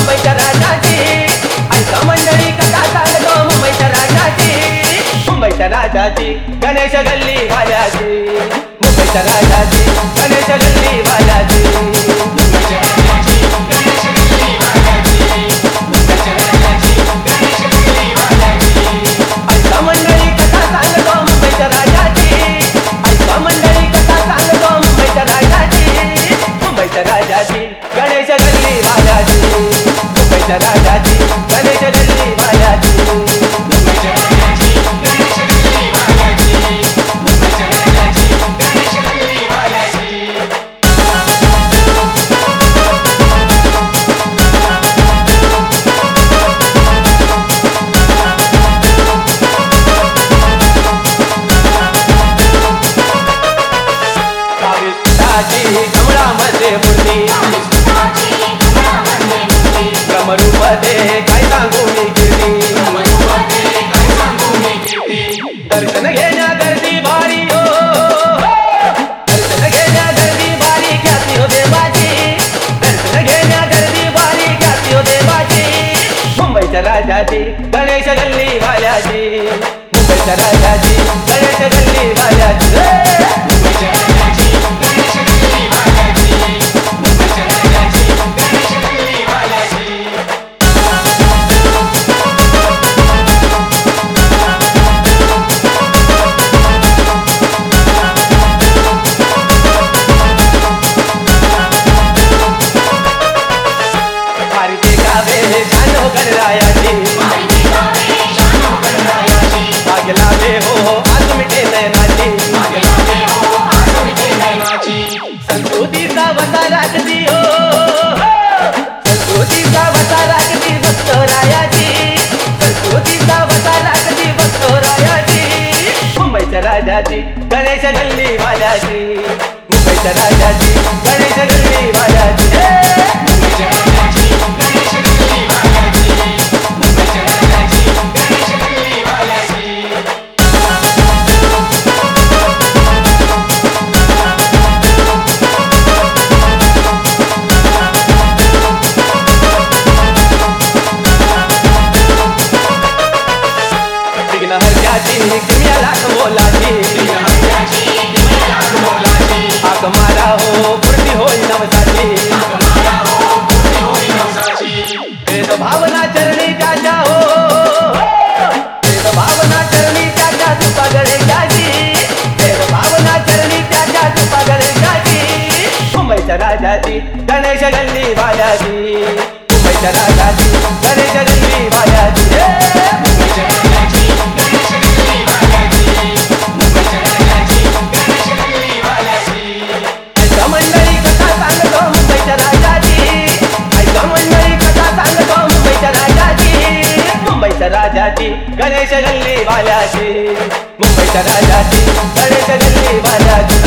मुंबईच्या राजाची, ऐका मंडळी कथा सांगतो मुंबईच्या राजाची, मुंबईच्या राजाची गणेश गल्ली वाल्याची, मुंबईच्या राजाची गणेश गल्ली वाल्याची, मुंबईच्या राजाची गणेश गल्ली वाल्याची, मुंबईच्या राजाची गणेश गल्ली वाल्याची, ऐका मंडळी कथा सांगतो मुंबईच्या राजाची, ऐका मंडळी कथा सांगतो मुंबईच्या राजाची, मुंबईच्या राजाची गणेश गल्ली वाल्याची, मुंबईच्या राजाची गणेश गल्ली वाल्याची, मुंबईच्या राजाची गणेश गल्ली वाल्याची, मुंबईच्या राजाची गणेश गल्ली वाल्याची. कमळामध्ये मूर्ती भ्रमरूपते काय सांगू मी कीर्ती, दर्शन घेण्या गर्दी भारी हो, दर्शन घेण्या गर्दी भारी ख्याती हो देवाची, दर्शन घेण्या गर्दी भारी ख्याती हो देवाची, मुंबईच्या राजाची गणेश गल्ली वाल्याची, मुंबईच्या राजाची गणेश गल्ली वाल्याची, मुंबईच्या राजाची गणेश गल्ली वाल्याची, मुंबईच्या राजाची गणेश गल्ली वाल्याची. भारती गावे शानो गणरायाची, आग लावे हो आज मिटे नयनाची, संस्कृतीचा वसा राखती हो, संस्कृतीचा वसा राखती भक्तरायाची, संस्कृतीचा वसा राखती भक्तरायाची, मुंबईच्या राजाची गणेश गल्ली वाल्याची, मुंबईच्या राजाची गणेश गल्ली वाल्याची, मुंबईच्या राजाची गणेश गल्ली वाल्याची, मुंबईच्या राजाची गणेश गल्ली वाल्याची. विघ्नहर्त्याची किमया लाख मोलाची, हाक मारा हो पूर्ती होईल नवसाची, वेद भावना चरणी त्याच्या हो, वेद भावना चरणी त्याच्या तुपा गणेशाची, वेद भावना चरणी त्याच्या तुपा गणेशाची, मुंबईच्या राजाची गणेश गल्ली वाल्याची, मुंबईच्या राजाची गणेश गल्ली वाल्याची, मुंबईच्या राजाची गणेश गल्ली वाल्याची, मुंबईच्या राजाची गणेश गल्ली वाल्याची. ऐका मंडळी कथा सांगतो मुंबईच्या राजाची, ऐका मंडळी कथा सांगतो मुंबईच्या राजाची, मुंबईच्या राजाची गणेश गल्ली वाल्याची, मुंबईच्या राजाची गणेश गल्ली वाल्याची.